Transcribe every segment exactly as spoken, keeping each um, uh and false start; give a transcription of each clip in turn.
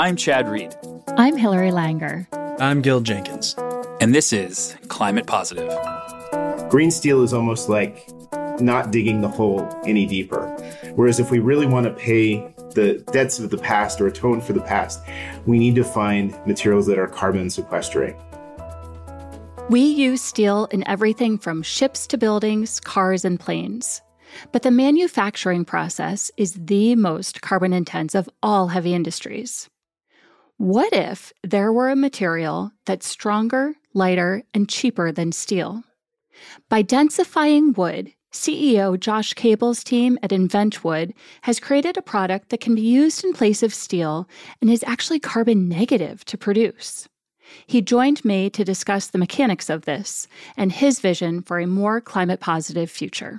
I'm Chad Reed. I'm Hillary Langer. I'm Gil Jenkins. And this is Climate Positive. Green steel is almost like not digging the hole any deeper. Whereas if we really want to pay the debts of the past or atone for the past, we need to find materials that are carbon sequestering. We use steel in everything from ships to buildings, cars, and planes. But the manufacturing process is the most carbon intense of all heavy industries. What if there were a material that's stronger, lighter, and cheaper than steel? By densifying wood, C E O Josh Cable's team at InventWood has created a product that can be used in place of steel and is actually carbon negative to produce. He joined me to discuss the mechanics of this and his vision for a more climate-positive future.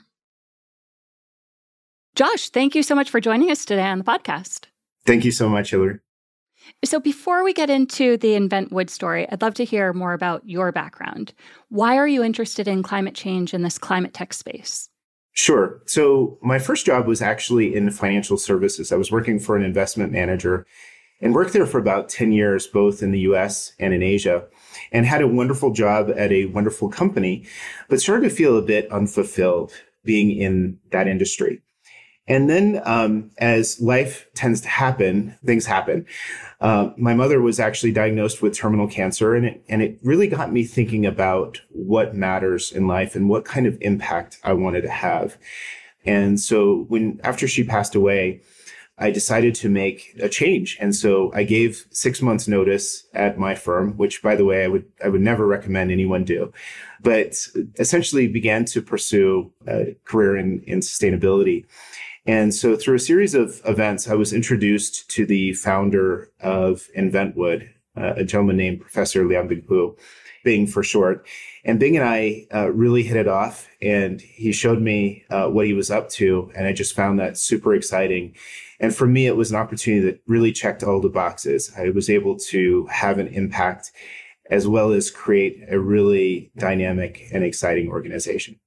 Josh, thank you so much for joining us today on the podcast. Thank you so much, Hillary. So before we get into the InventWood story, I'd love to hear more about your background. Why are you interested in climate change in this climate tech space? Sure. So my first job was actually in financial services. I was working for an investment manager and worked there for about ten years, both in the U S and in Asia, and had a wonderful job at a wonderful company, but started to feel a bit unfulfilled being in that industry. And then um, as life tends to happen, things happen. Uh, my mother was actually diagnosed with terminal cancer, and it, and it really got me thinking about what matters in life and what kind of impact I wanted to have. And so when after she passed away, I decided to make a change. And so I gave six months notice at my firm, which, by the way, I would I would never recommend anyone do, but essentially began to pursue a career in, in sustainability. And so through a series of events, I was introduced to the founder of InventWood, uh, a gentleman named Professor Liang-Bing Pu, Bing for short. And Bing and I uh, really hit it off, and he showed me uh, what he was up to, and I just found that super exciting. And for me, it was an opportunity that really checked all the boxes. I was able to have an impact as well as create a really dynamic and exciting organization.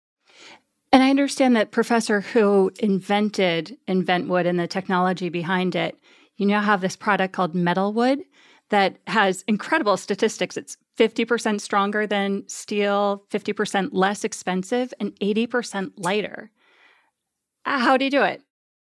And I understand that Professor Hu invented InventWood and the technology behind it. You now have this product called Metalwood that has incredible statistics. It's fifty percent stronger than steel, fifty percent less expensive, and eighty percent lighter. How do you do it?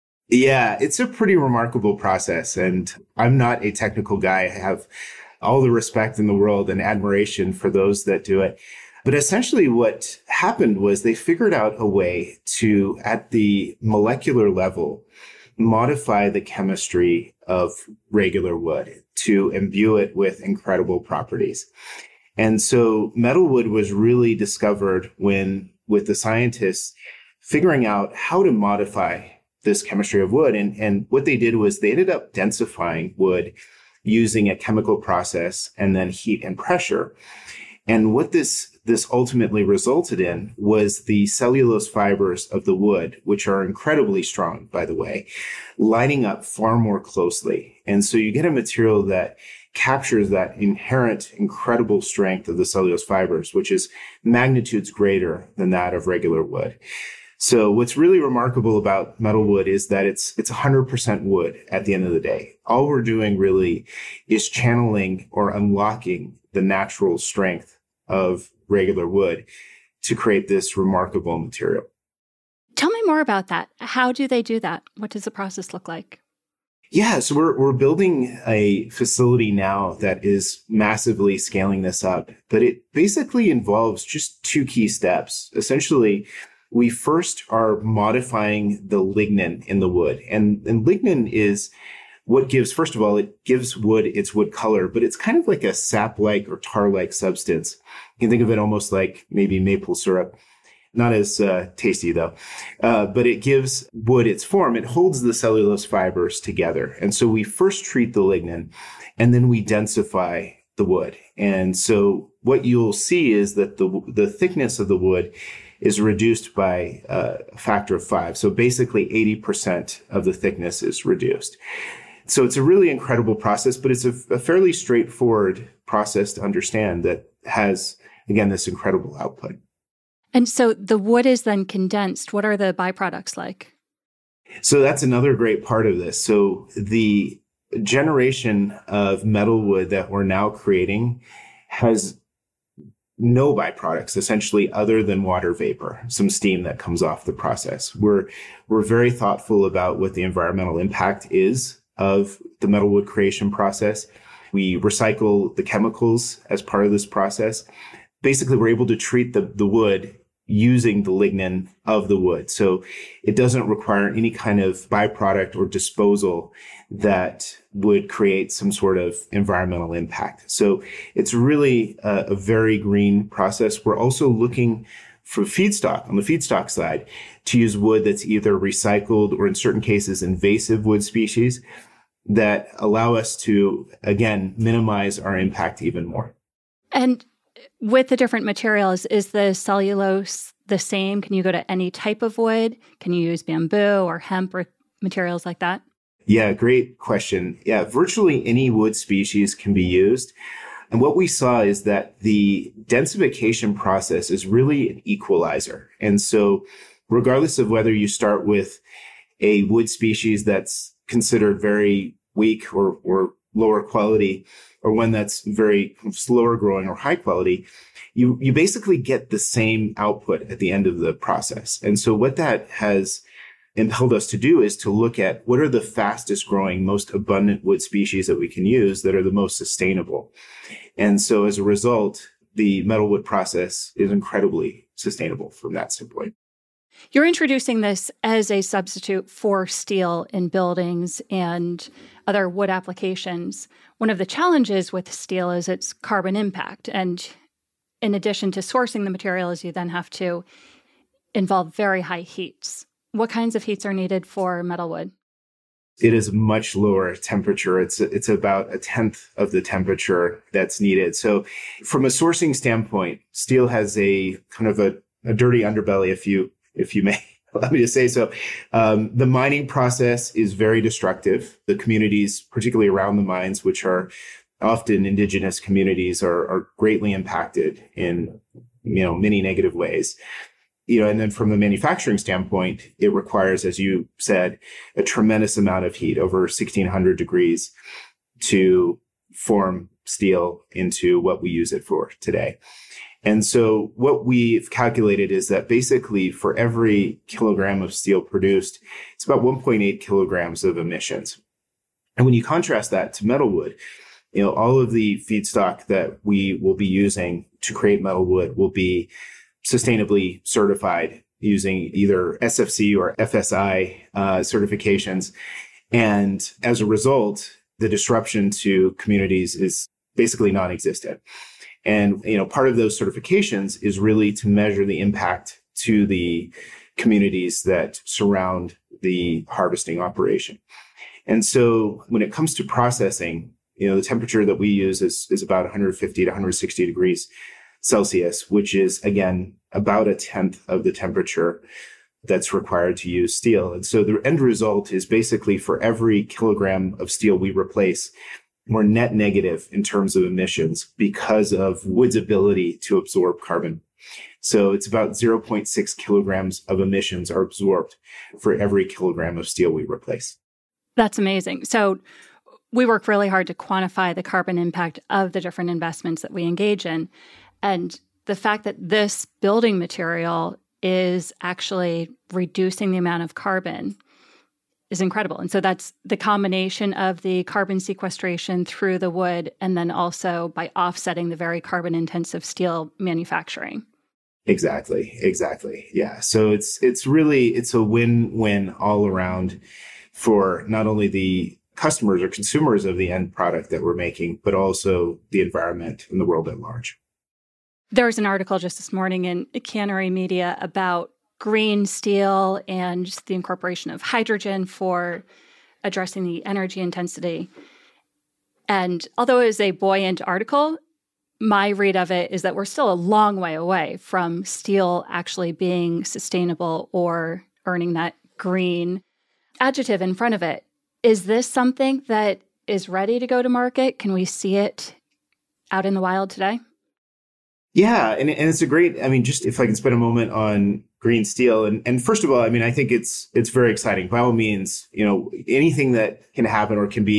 Yeah, it's a pretty remarkable process. And I'm not a technical guy. I have all the respect in the world and admiration for those that do it. But essentially what happened was they figured out a way to, at the molecular level, modify the chemistry of regular wood to imbue it with incredible properties. And so Metalwood was really discovered when, with the scientists figuring out how to modify this chemistry of wood. And, and what they did was they ended up densifying wood using a chemical process and then heat and pressure. And what this this ultimately resulted in was the cellulose fibers of the wood, which are incredibly strong, by the way, lining up far more closely. And so you get a material that captures that inherent incredible strength of the cellulose fibers, which is magnitudes greater than that of regular wood. So what's really remarkable about Metalwood is that it's it's one hundred percent wood at the end of the day. All we're doing really is channeling or unlocking the natural strength of regular wood to create this remarkable material. Tell me more about that. How do they do that? What does the process look like? Yeah, so we're we're building a facility now that is massively scaling this up, but it basically involves just two key steps. Essentially, we first are modifying the lignin in the wood. And, and lignin is what gives, first of all, it gives wood its wood color, but it's kind of like a sap-like or tar-like substance. You can think of it almost like maybe maple syrup. Not as uh, tasty, though. Uh, but it gives wood its form. It holds the cellulose fibers together. And so we first treat the lignin, and then we densify the wood. And so what you'll see is that the the thickness of the wood is reduced by uh, a factor of five. So basically eighty percent of the thickness is reduced. So it's a really incredible process, but it's a, a fairly straightforward process to understand that has, again, this incredible output. And so the wood is then condensed. What are the byproducts like? So that's another great part of this. So the generation of metal wood that we're now creating has no byproducts, essentially, other than water vapor, some steam that comes off the process. We're we're very thoughtful about what the environmental impact is of the metal wood creation process. We recycle the chemicals as part of this process. Basically, we're able to treat the, the wood using the lignin of the wood. So it doesn't require any kind of byproduct or disposal that would create some sort of environmental impact. So it's really a, a very green process. We're also looking for feedstock, on the feedstock side, to use wood that's either recycled or, in certain cases, invasive wood species that allow us to, again, minimize our impact even more. And with the different materials, is the cellulose the same? Can you go to any type of wood? Can you use bamboo or hemp or materials like that? Yeah, great question. Yeah, virtually any wood species can be used. And what we saw is that the densification process is really an equalizer. And so regardless of whether you start with a wood species that's considered very weak or, or lower quality, or one that's very slower growing or high quality, you, you basically get the same output at the end of the process. And so what that has impelled us to do is to look at what are the fastest growing, most abundant wood species that we can use that are the most sustainable. And so as a result, the metal wood process is incredibly sustainable from that standpoint. You're introducing this as a substitute for steel in buildings and other wood applications. One of the challenges with steel is its carbon impact. And in addition to sourcing the materials, you then have to involve very high heats. What kinds of heats are needed for metal wood? It is much lower temperature. It's it's about a tenth of the temperature that's needed. So from a sourcing standpoint, steel has a kind of a, a dirty underbelly, if you if you may allow me to say so. Um, the mining process is very destructive. The communities, particularly around the mines, which are often indigenous communities, are, are greatly impacted in, you know, many negative ways. You know, and then from the manufacturing standpoint, it requires, as you said, a tremendous amount of heat, over sixteen hundred degrees, to form steel into what we use it for today. And so what we've calculated is that basically for every kilogram of steel produced, it's about one point eight kilograms of emissions. And when you contrast that to metal wood, you know, all of the feedstock that we will be using to create metal wood will be sustainably certified using either S F C or F S I uh, certifications. And as a result, the disruption to communities is basically non-existent. And, you know, part of those certifications is really to measure the impact to the communities that surround the harvesting operation. And so when it comes to processing, you know, the temperature that we use is, is about one hundred fifty to one hundred sixty degrees Celsius, which is, again, about a tenth of the temperature that's required to use steel. And so the end result is basically for every kilogram of steel we replace, we're net negative in terms of emissions because of wood's ability to absorb carbon. So it's about zero point six kilograms of emissions are absorbed for every kilogram of steel we replace. That's amazing. So we work really hard to quantify the carbon impact of the different investments that we engage in. And the fact that this building material is actually reducing the amount of carbon is incredible. And so that's the combination of the carbon sequestration through the wood and then also by offsetting the very carbon-intensive steel manufacturing. Exactly. Exactly. Yeah. So it's it's really, it's a win-win all around for not only the customers or consumers of the end product that we're making, but also the environment and the world at large. There was an article just this morning in Cannery Media about green steel and the incorporation of hydrogen for addressing the energy intensity. And although it was a buoyant article, my read of it is that we're still a long way away from steel actually being sustainable or earning that green adjective in front of it. Is this something that is ready to go to market? Can we see it out in the wild today? Yeah, and, and it's a great, I mean, just if I can spend a moment on green steel. And, and first of all, I mean, I think it's it's very exciting. By all means, you know, anything that can happen or can be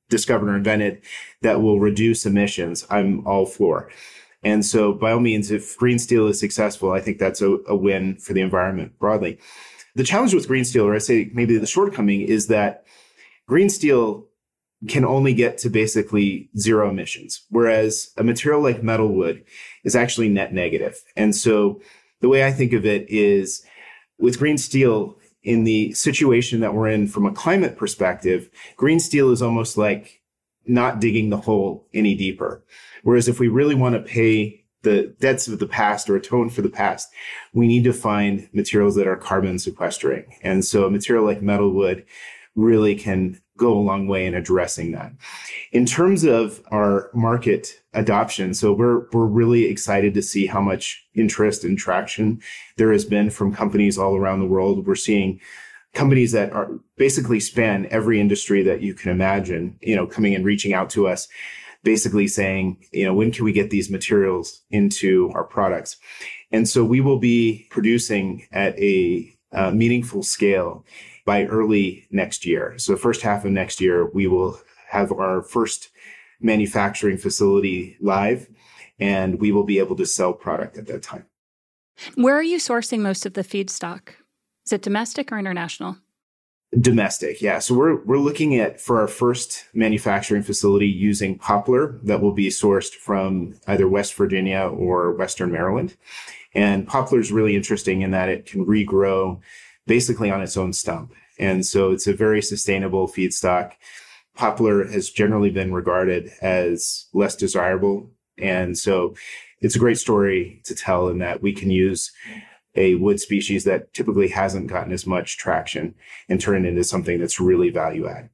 discovered or invented that will reduce emissions, I'm all for. And so by all means, if green steel is successful, I think that's a, a win for the environment broadly. The challenge with green steel, or I say maybe the shortcoming, is that green steel can only get to basically zero emissions, whereas a material like metal wood is actually net negative. And so the way I think of it is with green steel, in the situation that we're in from a climate perspective, green steel is almost like not digging the hole any deeper. Whereas if we really want to pay the debts of the past or atone for the past, we need to find materials that are carbon sequestering. And so a material like metal wood really can go a long way in addressing that. In terms of our market adoption, so we're we're really excited to see how much interest and traction there has been from companies all around the world. We're seeing companies that are basically span every industry that you can imagine, you know, coming and reaching out to us, basically saying, you know, when can we get these materials into our products? And so we will be producing at a uh, meaningful scale by early next year. So first half of next year, we will have our first manufacturing facility live, and we will be able to sell product at that time. Where are you sourcing most of the feedstock? Is it domestic or international? Domestic, yeah. So we're we're looking at, for our first manufacturing facility, using poplar that will be sourced from either West Virginia or Western Maryland. And poplar is really interesting in that it can regrow basically on its own stump. And so it's a very sustainable feedstock. Poplar has generally been regarded as less desirable. And so it's a great story to tell in that we can use a wood species that typically hasn't gotten as much traction and turn it into something that's really value add.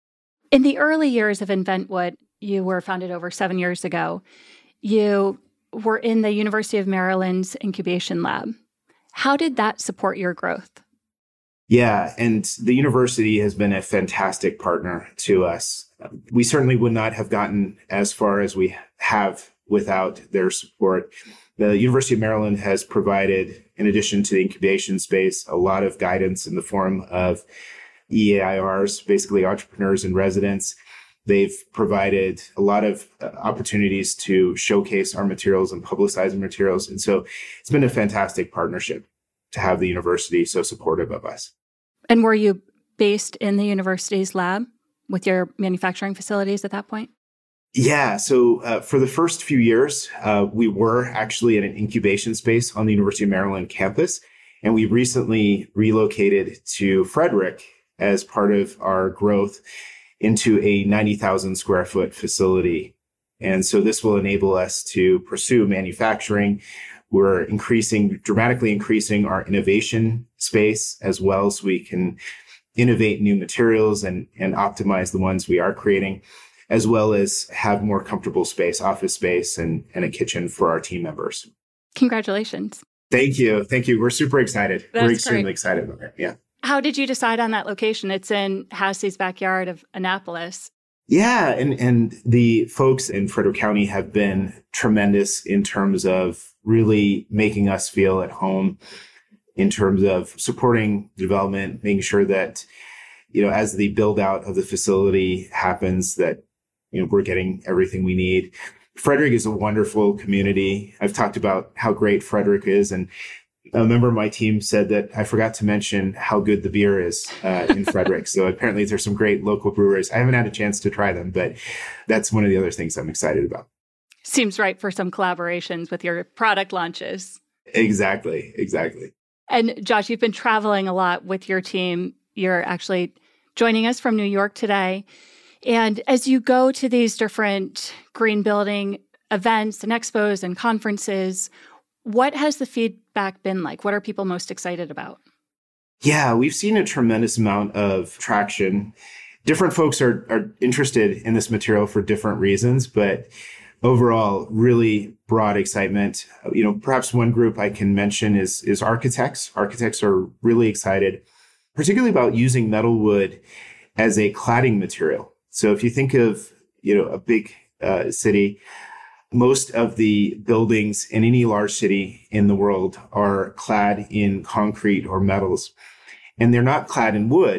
In the early years of InventWood, you were founded over seven years ago. You were in the University of Maryland's incubation lab. How did that support your growth? Yeah, and the university has been a fantastic partner to us. We certainly would not have gotten as far as we have without their support. The University of Maryland has provided, in addition to the incubation space, a lot of guidance in the form of E A I Rs, basically entrepreneurs in residence. They've provided a lot of opportunities to showcase our materials and publicize our materials. And so it's been a fantastic partnership to have the university so supportive of us. And were you based in the university's lab with your manufacturing facilities at that point? Yeah. So uh, for the first few years, uh, we were actually in an incubation space on the University of Maryland campus. And we recently relocated to Frederick as part of our growth into a ninety thousand square foot facility. And so this will enable us to pursue manufacturing. We're increasing, dramatically increasing our innovation space as well, so we can innovate new materials and, and optimize the ones we are creating, as well as have more comfortable space, office space, and, and a kitchen for our team members. Congratulations. Thank you. Thank you. We're super excited. That's We're extremely great. excited about it. Yeah. How did you decide on that location? It's in Hassey's backyard of Annapolis. Yeah, and, and the folks in Frederick County have been tremendous in terms of really making us feel at home, in terms of supporting development, making sure that, you know, as the build out of the facility happens, that, you know, we're getting everything we need. Frederick is a wonderful community. I've talked about how great Frederick is, and a member of my team said that I forgot to mention how good the beer is uh, in Frederick. So apparently there's some great local brewers. I haven't had a chance to try them, but that's one of the other things I'm excited about. Seems right for some collaborations with your product launches. Exactly, exactly. And Josh, you've been traveling a lot with your team. You're actually joining us from New York today. And as you go to these different green building events and expos and conferences, what has the feedback been like? What are people most excited about? Yeah, we've seen a tremendous amount of traction. Different folks are, are interested in this material for different reasons, but overall, really broad excitement. You know, perhaps one group I can mention is, is architects. Architects are really excited, particularly about using metal wood as a cladding material. So if you think of, you know, a big uh, city, most of the buildings in any large city in the world are clad in concrete or metals, and they're not clad in wood.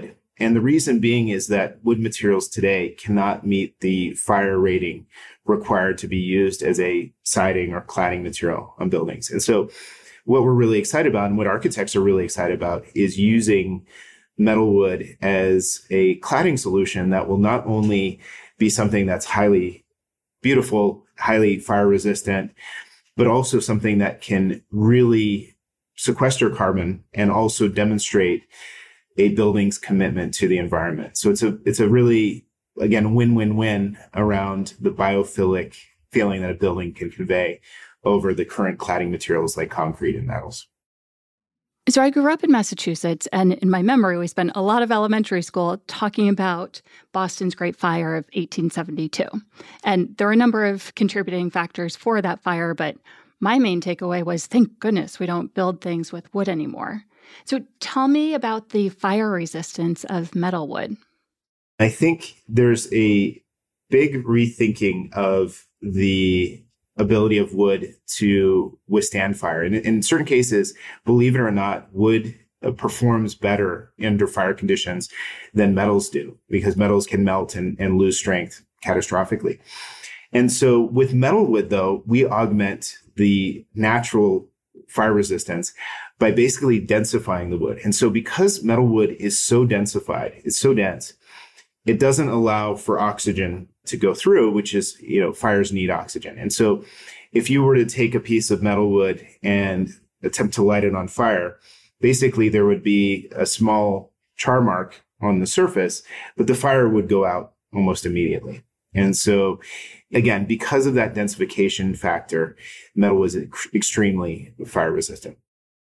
And the reason being is that wood materials today cannot meet the fire rating required to be used as a siding or cladding material on buildings. And so what we're really excited about and what architects are really excited about is using metal wood as a cladding solution that will not only be something that's highly beautiful, highly fire resistant, but also something that can really sequester carbon and also demonstrate a building's commitment to the environment. So it's a it's a really, again, win-win-win around the biophilic feeling that a building can convey over the current cladding materials like concrete and metals. So I grew up in Massachusetts, and in my memory, we spent a lot of elementary school talking about Boston's Great Fire of eighteen seventy-two. And there are a number of contributing factors for that fire, but my main takeaway was, thank goodness we don't build things with wood anymore. So tell me about the fire resistance of metal wood. I think there's a big rethinking of the ability of wood to withstand fire. And in certain cases, believe it or not, wood performs better under fire conditions than metals do, because metals can melt and, and lose strength catastrophically. And so with metal wood, though, we augment the natural fire resistance by basically densifying the wood. And so because metal wood is so densified, it's so dense, it doesn't allow for oxygen to go through, which is, you know, fires need oxygen. And so if you were to take a piece of metal wood and attempt to light it on fire, basically there would be a small char mark on the surface, but the fire would go out almost immediately. And so again, because of that densification factor, metal was extremely fire resistant.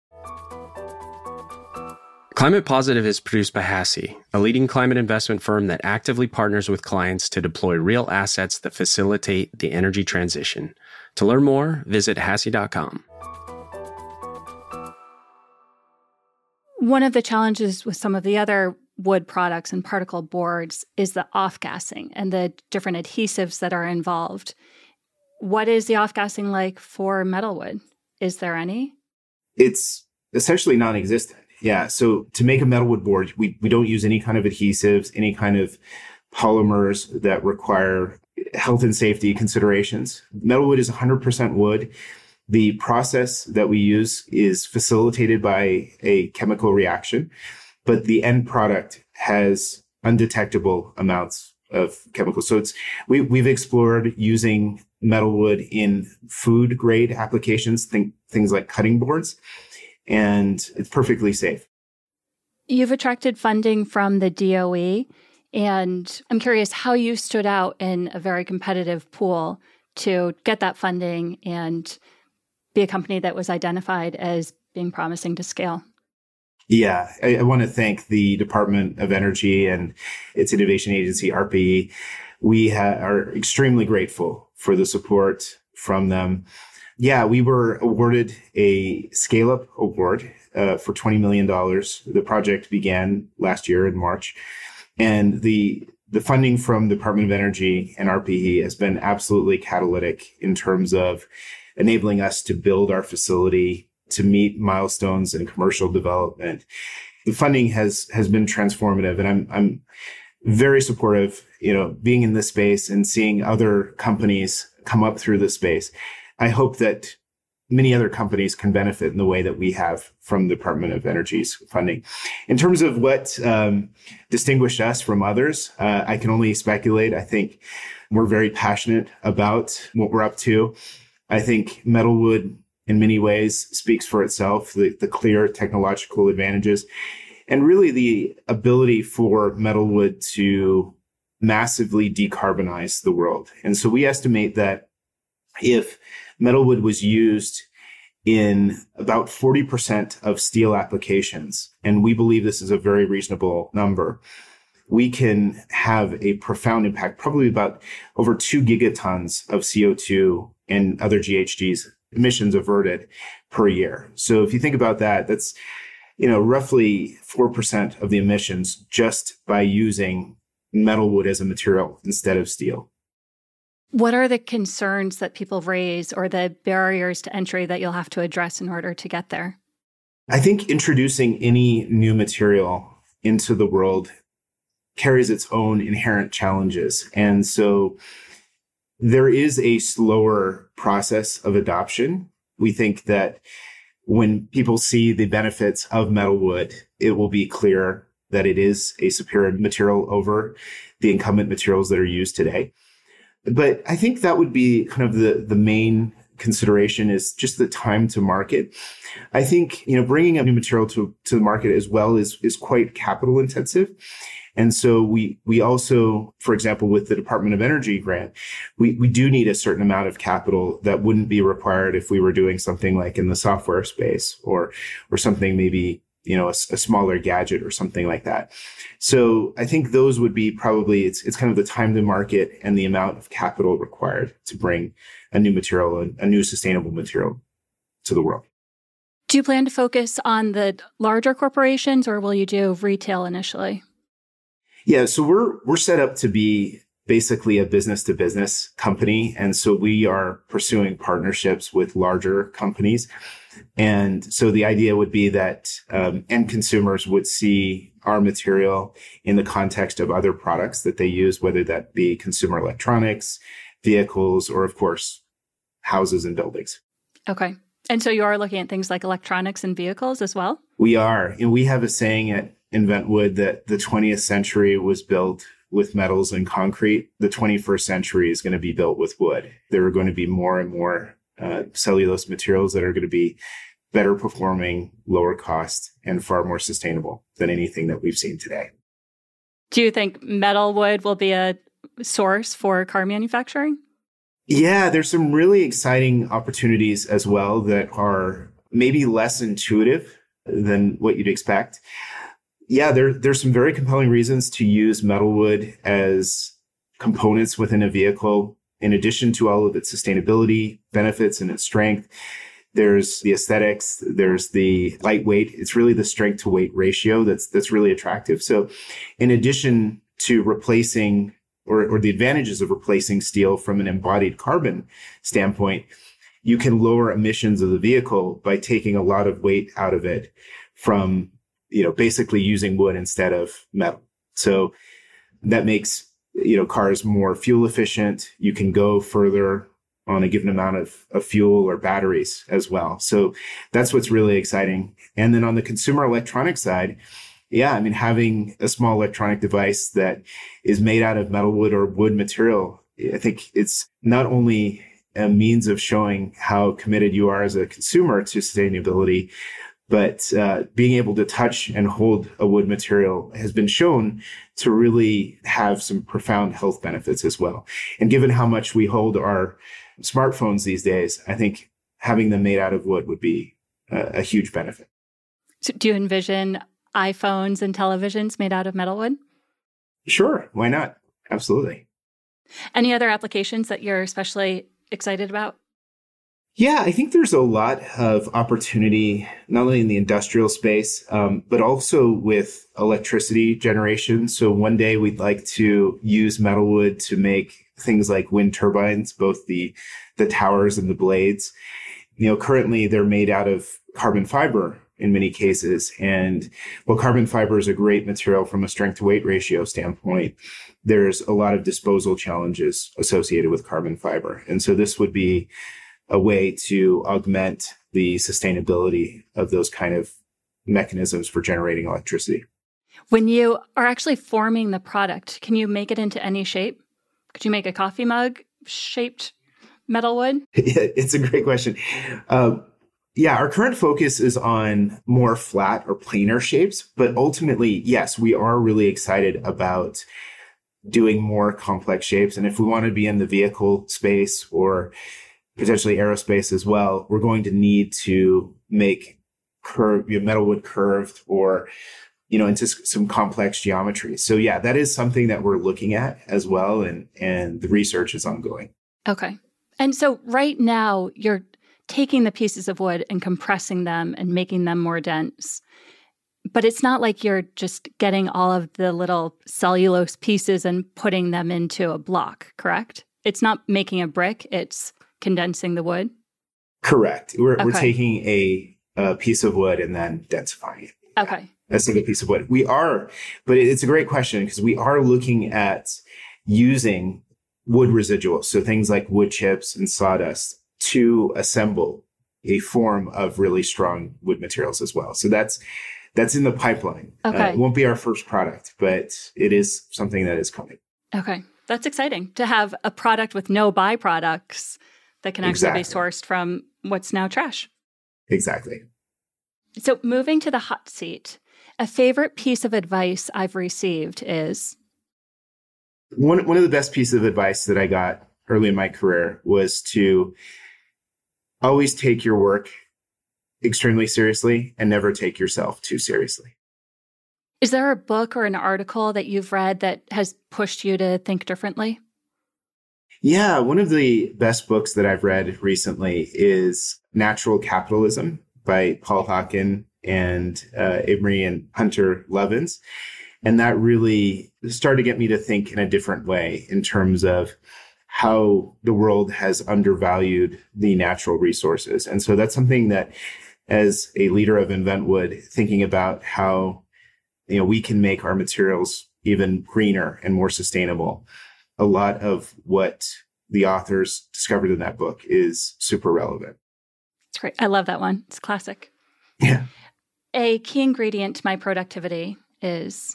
Climate Positive is produced by H A S I, a leading climate investment firm that actively partners with clients to deploy real assets that facilitate the energy transition. To learn more, visit H A S I dot com. One of the challenges with some of the other wood products and particle boards is the off-gassing and the different adhesives that are involved. What is the off-gassing like for metal wood? Is there any? It's essentially non-existent. Yeah. So to make a metal wood board, we, we don't use any kind of adhesives, any kind of polymers that require health and safety considerations. Metal wood is one hundred percent wood. The process that we use is facilitated by a chemical reaction, but the end product has undetectable amounts of chemicals. So it's we, we've explored using metal wood in food grade applications, think, things like cutting boards, and it's perfectly safe. You've attracted funding from the D O E, and I'm curious how you stood out in a very competitive pool to get that funding and be a company that was identified as being promising to scale. Yeah, I, I want to thank the Department of Energy and its innovation agency, R P E. We ha- are extremely grateful for the support from them. Yeah, we were awarded a scale-up award uh, for twenty million dollars. The project began last year in March. And the the funding from the Department of Energy and R P E has been absolutely catalytic in terms of enabling us to build our facility, to meet milestones in commercial development. The funding has has been transformative, and I'm I'm very supportive, you know, being in this space and seeing other companies come up through this space. I hope that many other companies can benefit in the way that we have from the Department of Energy's funding. In terms of what um, distinguished us from others, uh, I can only speculate. I think we're very passionate about what we're up to. I think metal wood in many ways speaks for itself, the, the clear technological advantages, and really the ability for metal wood to massively decarbonize the world. And so we estimate that if metal wood was used in about forty percent of steel applications, and we believe this is a very reasonable number, we can have a profound impact, probably about over two gigatons of C O two and other G H Gs emissions averted per year. So if you think about that, that's, you know, roughly four percent of the emissions just by using metal wood as a material instead of steel. What are the concerns that people raise or the barriers to entry that you'll have to address in order to get there? I think introducing any new material into the world carries its own inherent challenges. And so there is a slower process of adoption. We think that when people see the benefits of metal wood, it will be clear that it is a superior material over the incumbent materials that are used today. But I think that would be kind of the, the main consideration is just the time to market. I think, you know, bringing a new material to, to the market as well is, is quite capital intensive. And so we, we also, for example, with the Department of Energy grant, we, we do need a certain amount of capital that wouldn't be required if we were doing something like in the software space or, or something maybe, you know, a, a smaller gadget or something like that. So I think those would be probably, it's, it's kind of the time to market and the amount of capital required to bring a new material, a, a new sustainable material to the world. Do you plan to focus on the larger corporations or will you do retail initially? Yeah, so we're we're set up to be basically a business to business company. And so we are pursuing partnerships with larger companies. And so the idea would be that um, end consumers would see our material in the context of other products that they use, whether that be consumer electronics, vehicles, or of course, houses and buildings. Okay. And so you are looking at things like electronics and vehicles as well? We are. And we have a saying at Invent Wood that the twentieth century was built with metals and concrete. The twenty-first century is going to be built with wood. There are going to be more and more uh, cellulose materials that are going to be better performing, lower cost, and far more sustainable than anything that we've seen today. Do you think metal wood will be a source for car manufacturing? Yeah, there's some really exciting opportunities as well that are maybe less intuitive than what you'd expect. Yeah, there, there's some very compelling reasons to use metal wood as components within a vehicle. In addition to all of its sustainability benefits and its strength, there's the aesthetics, there's the lightweight. It's really the strength to weight ratio that's that's really attractive. So in addition to replacing or, or the advantages of replacing steel from an embodied carbon standpoint, you can lower emissions of the vehicle by taking a lot of weight out of it from, you know, basically using wood instead of metal. So that makes, you know, cars more fuel efficient. You can go further on a given amount of, of fuel or batteries as well. So that's what's really exciting. And then on the consumer electronic side, yeah, I mean, having a small electronic device that is made out of metal wood or wood material, I think it's not only a means of showing how committed you are as a consumer to sustainability, but uh, being able to touch and hold a wood material has been shown to really have some profound health benefits as well. And given how much we hold our smartphones these days, I think having them made out of wood would be a, a huge benefit. So do you envision iPhones and televisions made out of metal wood? Sure. Why not? Absolutely. Any other applications that you're especially excited about? Yeah, I think there's a lot of opportunity, not only in the industrial space, um, but also with electricity generation. So one day we'd like to use metal wood to make things like wind turbines, both the, the towers and the blades. You know, currently they're made out of carbon fiber in many cases. And while carbon fiber is a great material from a strength to weight ratio standpoint, there's a lot of disposal challenges associated with carbon fiber. And so this would be a way to augment the sustainability of those kind of mechanisms for generating electricity. When you are actually forming the product, can you make it into any shape? Could you make a coffee mug shaped metal wood? It's a great question. Um, yeah, our current focus is on more flat or planar shapes, but ultimately, yes, we are really excited about doing more complex shapes. And if we want to be in the vehicle space or potentially aerospace as well, we're going to need to make curve, you know, metal wood curved or, you know, into some complex geometry. So yeah, that is something that we're looking at as well. And, and the research is ongoing. Okay. And so right now you're taking the pieces of wood and compressing them and making them more dense. But it's not like you're just getting all of the little cellulose pieces and putting them into a block, correct? It's not making a brick, it's condensing the wood? Correct. We're, okay. we're taking a, a piece of wood and then densifying it. Okay. a single piece of wood. We are, but it's a great question because we are looking at using wood residuals, so things like wood chips and sawdust, to assemble a form of really strong wood materials as well. So that's that's in the pipeline. Okay. Uh, it won't be our first product, but it is something that is coming. Okay. That's exciting to have a product with no byproducts that can actually Exactly. be sourced from what's now trash. Exactly. So moving to the hot seat, a favorite piece of advice I've received is? One, one of the best pieces of advice that I got early in my career was to always take your work extremely seriously and never take yourself too seriously. Is there a book or an article that you've read that has pushed you to think differently? Yeah, one of the best books that I've read recently is Natural Capitalism by Paul Hawken and uh, Amory and Hunter Levins. And that really started to get me to think in a different way in terms of how the world has undervalued the natural resources. And so that's something that, as a leader of InventWood, thinking about how, you know, we can make our materials even greener and more sustainable. A lot of what the authors discovered in that book is super relevant. It's great. I love that one. It's classic. Yeah. A key ingredient to my productivity is?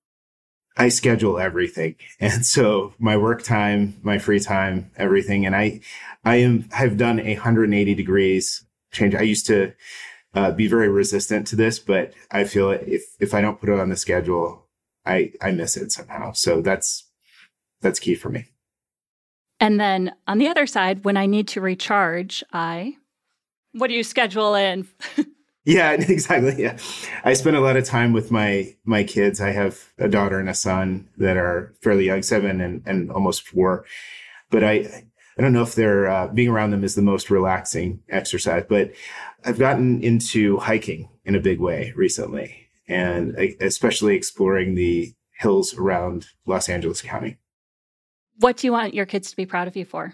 I schedule everything. And so my work time, my free time, everything. And I, I am, have done a one hundred eighty degrees change. I used to uh, be very resistant to this, but I feel if, if I don't put it on the schedule, I, I miss it somehow. So that's, that's key for me. And then on the other side, when I need to recharge, I, what do you schedule in? Yeah, exactly. Yeah. I spend a lot of time with my, my kids. I have a daughter and a son that are fairly young, seven and, and almost four. But I, I don't know if they're, uh, being around them is the most relaxing exercise, but I've gotten into hiking in a big way recently, and especially exploring the hills around Los Angeles County. What do you want your kids to be proud of you for?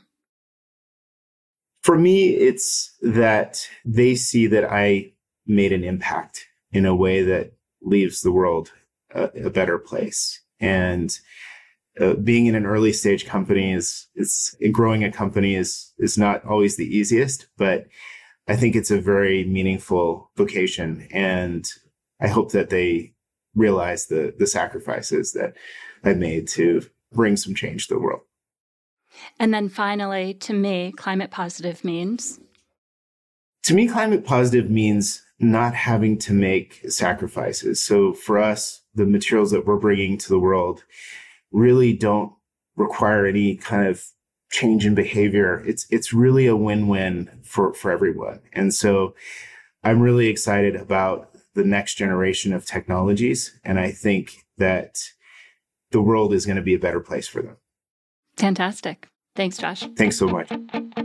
For me, it's that they see that I made an impact in a way that leaves the world a, a better place. And uh, being in an early stage company is, is growing a company is, is not always the easiest, but I think it's a very meaningful vocation. And I hope that they realize the, the sacrifices that I've made to bring some change to the world. And then finally, to me, climate positive means? To me, climate positive means not having to make sacrifices. So for us, the materials that we're bringing to the world really don't require any kind of change in behavior. It's it's really a win-win for, for everyone. And so I'm really excited about the next generation of technologies. And I think that the world is going to be a better place for them. Fantastic. Thanks, Josh. Thanks so much.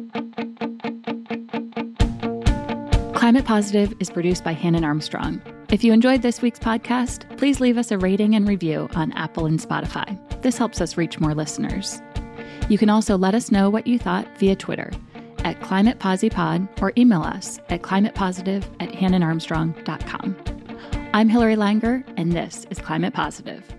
Climate Positive is produced by Hannon Armstrong. If you enjoyed this week's podcast, please leave us a rating and review on Apple and Spotify. This helps us reach more listeners. You can also let us know what you thought via Twitter at ClimatePosiPod or email us at climatepositive at hannonarmstrong dot com. I'm Hillary Langer, and this is Climate Positive.